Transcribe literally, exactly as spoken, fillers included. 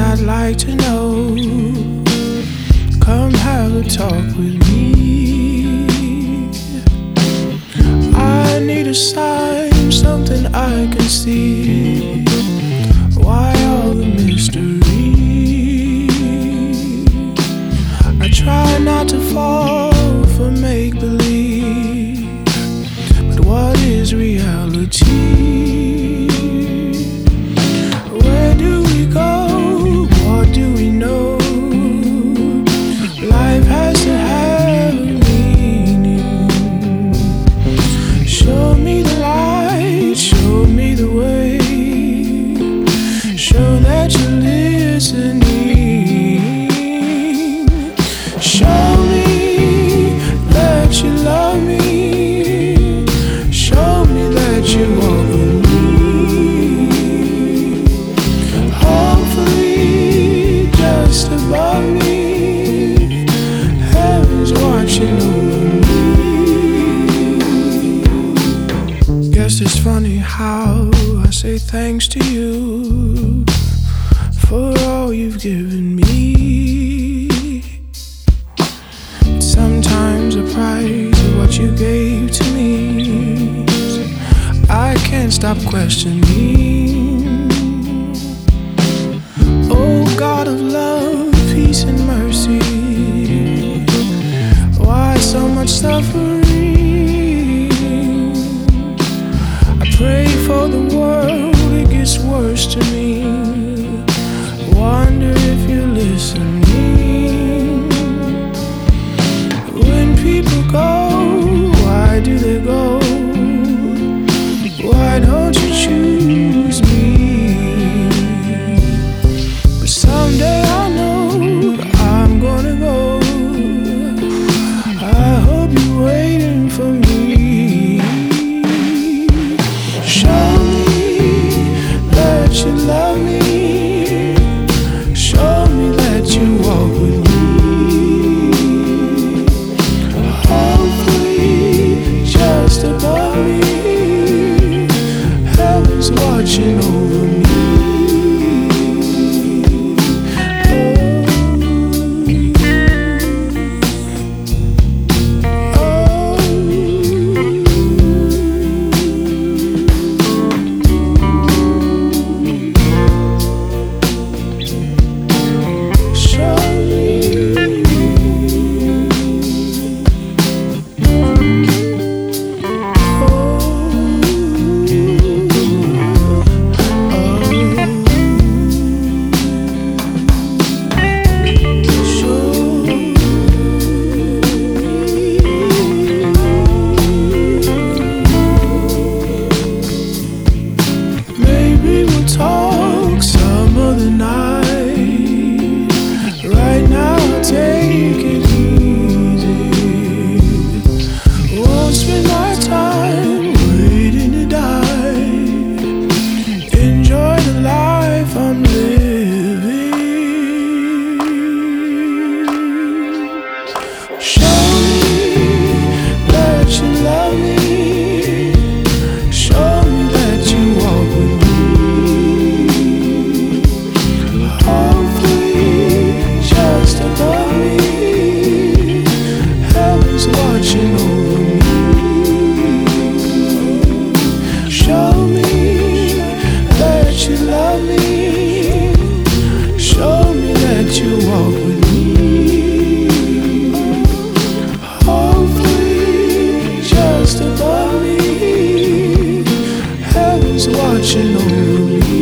I'd like to know. Come have a talk with me. I need a sign, something I can see. Why all the mystery? I try not to fall for make-believe, but what is reality? Where do we go? What do we know? Life has to have a meaning. Show me the light, show me the way. Show that you're listening. Show me that you love me. Show me that you walk with me. Hopefully just above me, heaven's watching over me. Guess it's funny how I say thanks to you for all you've given me. Sometimes the price of what you gave to me, I can't stop questioning. Oh God of love, peace and mercy, why so much suffering? I pray for the world, it gets worse to me. Wonder if you're listening. When people go, why do they go? Why don't you choose me? But someday I know I'm gonna go. I hope you're waiting for me. Show me that you love me. Show me that you walk with me. Hopefully just above me, heaven's watching over me. Talk some other night. Right now, take it easy. Won't spend my time waiting to die. Enjoy the life I'm living. Show me that you love me. Show me that you walk with me. Watching over me. Show me that you love me. Show me that you walk with me. Hopefully just above me, heaven's watching over me.